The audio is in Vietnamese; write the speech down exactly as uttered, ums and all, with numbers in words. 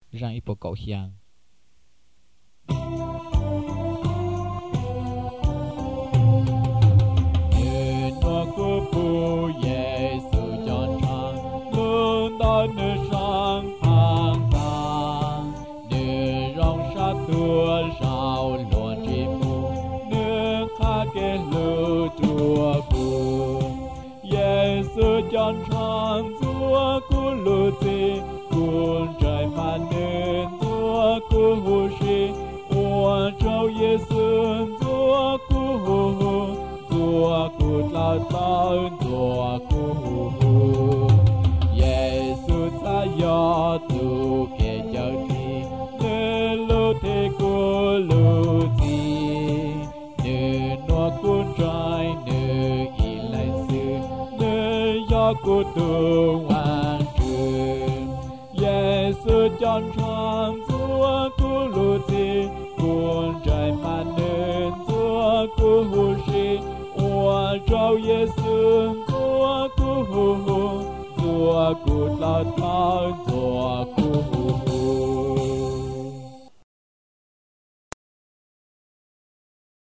rằng ipo cậu hiang Nua cô phu Giêsu chọn trang luôn đó nơi sang thang tang nơi rong sát tua sao luôn chỉ phu nơi khá kê lưu chùa phu Giêsu chọn trang chúa cô lưu tì cuốn trời mà nên chúa cô hù shi ua châu Giêsu chúa cô hù hù chúa cô lao tao chúa cô hù hù Giêsu ta yo tu kê chờ thi nê lô thế cô lô thi nê nó cuốn trời nê y lại sư nê yo cô tu hoàn trường Giêsu chọn trang chúa cô lô thi cuốn trời mà nên chúa cô hù shi ua châu Giêsu chúa cô hù hù chúa cô lao